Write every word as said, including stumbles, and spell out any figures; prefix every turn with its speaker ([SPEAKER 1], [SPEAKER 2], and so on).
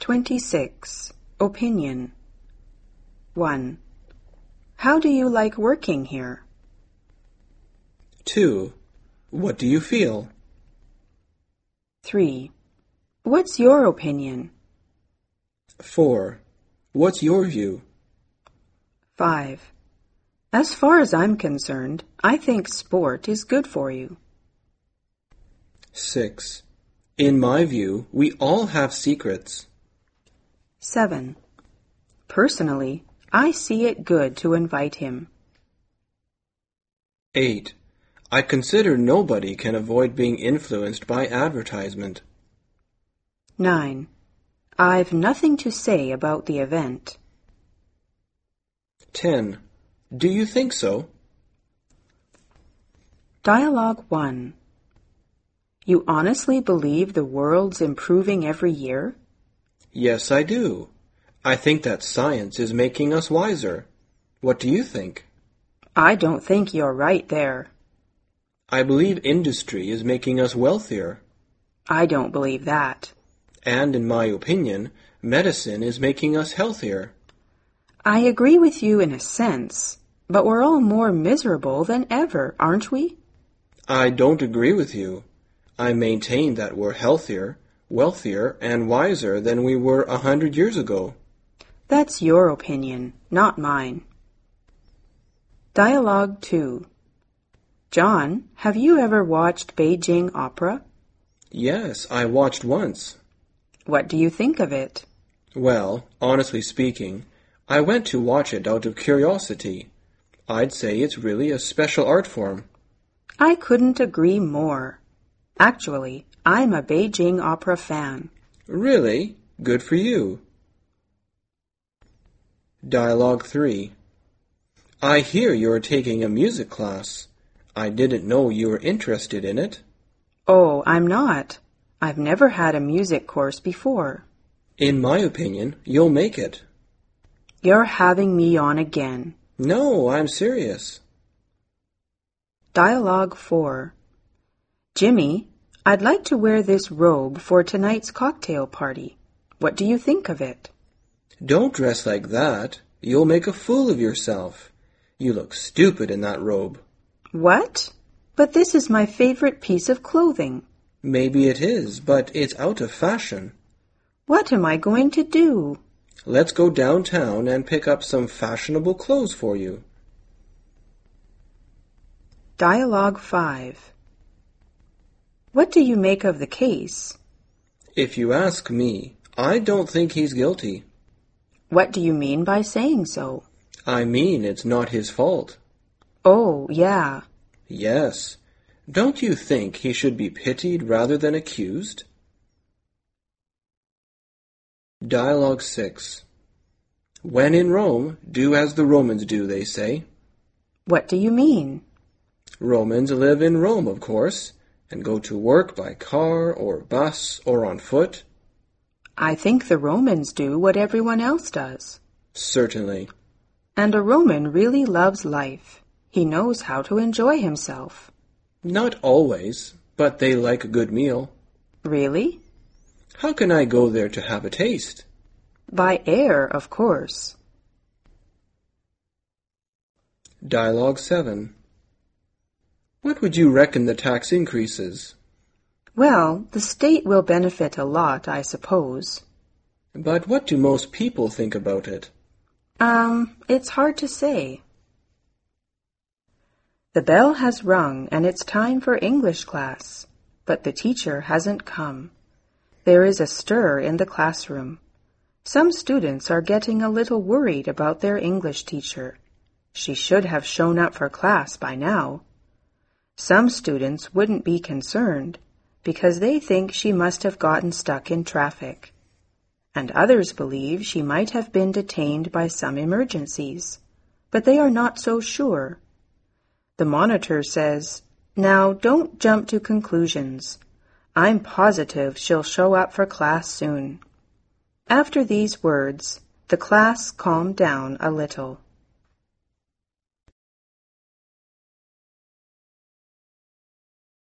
[SPEAKER 1] twenty-six. Opinion. one. How do you like working here?
[SPEAKER 2] two. What do you feel?
[SPEAKER 1] three. What's your opinion?
[SPEAKER 2] four. What's your view?
[SPEAKER 1] five. As far as I'm concerned, I think sport is good for you.
[SPEAKER 2] six. In my view, we all have secrets.
[SPEAKER 1] seven. Personally, I see it good to invite him.
[SPEAKER 2] eight. I consider nobody can avoid being influenced by advertisement.
[SPEAKER 1] nine. I've nothing to say about the event.
[SPEAKER 2] ten. Do you think so?
[SPEAKER 1] Dialogue one. You honestly believe the world's improving every year?
[SPEAKER 2] Yes, I do. I think that science is making us wiser. What do you think?
[SPEAKER 1] I don't think you're right there.
[SPEAKER 2] I believe industry is making us wealthier.
[SPEAKER 1] I don't believe that.
[SPEAKER 2] And in my opinion, medicine is making us healthier.
[SPEAKER 1] I agree with you in a sense, but we're all more miserable than ever, aren't we?
[SPEAKER 2] I don't agree with you. I maintain that we're healthier, wealthier, and wiser than we were a hundred years ago.
[SPEAKER 1] That's your opinion, not mine. Dialogue two. John, have you ever watched Beijing Opera?
[SPEAKER 2] Yes, I watched once.
[SPEAKER 1] What do you think of it?
[SPEAKER 2] Well, honestly speaking, I went to watch it out of curiosity. I'd say it's really a special art form.
[SPEAKER 1] I couldn't agree more. Actually, I'm a Beijing Opera fan.
[SPEAKER 2] Really? Good for you. Dialogue three. I hear you're taking a music class. I didn't know you were interested in it.
[SPEAKER 1] Oh, I'm not. I've never had a music course before.
[SPEAKER 2] In my opinion, you'll make it.
[SPEAKER 1] You're having me on again.
[SPEAKER 2] No, I'm serious.
[SPEAKER 1] Dialogue four. Jimmy, I'd like to wear this robe for tonight's cocktail party. What do you think of it?
[SPEAKER 2] Don't dress like that. You'll make a fool of yourself. You look stupid in that robe.
[SPEAKER 1] What? But this is my favorite piece of clothing.
[SPEAKER 2] Maybe it is, but it's out of fashion.
[SPEAKER 1] What am I going to do?
[SPEAKER 2] Let's go downtown and pick up some fashionable clothes for you.
[SPEAKER 1] Dialogue five. What do you make of the case?
[SPEAKER 2] If you ask me, I don't think he's guilty.
[SPEAKER 1] What do you mean by saying so?
[SPEAKER 2] I mean it's not his fault.
[SPEAKER 1] Oh, yeah.
[SPEAKER 2] Yes. Don't you think he should be pitied rather than accused? Dialogue six. When in Rome, do as the Romans do, they say.
[SPEAKER 1] What do you mean?
[SPEAKER 2] Romans live in Rome, of course, and go to work by car or bus or on foot.
[SPEAKER 1] I think the Romans do what everyone else does.
[SPEAKER 2] Certainly.
[SPEAKER 1] And a Roman really loves life. He knows how to enjoy himself.
[SPEAKER 2] Not always, but they like a good meal.
[SPEAKER 1] Really?
[SPEAKER 2] How can I go there to have a taste?
[SPEAKER 1] By air, of course.
[SPEAKER 2] Dialogue seven. What would you reckon the tax increases?
[SPEAKER 1] Well, the state will benefit a lot, I suppose.
[SPEAKER 2] But what do most people think about it?
[SPEAKER 1] Um, it's hard to say. The bell has rung and it's time for English class, but the teacher hasn't come. There is a stir in the classroom. Some students are getting a little worried about their English teacher. She should have shown up for class by now. Some students wouldn't be concerned because they think she must have gotten stuck in traffic. And others believe she might have been detained by some emergencies, but they are not so sure. The monitor says, "Now don't jump to conclusions. I'm positive she'll show up for class soon." After these words, the class calmed down a little.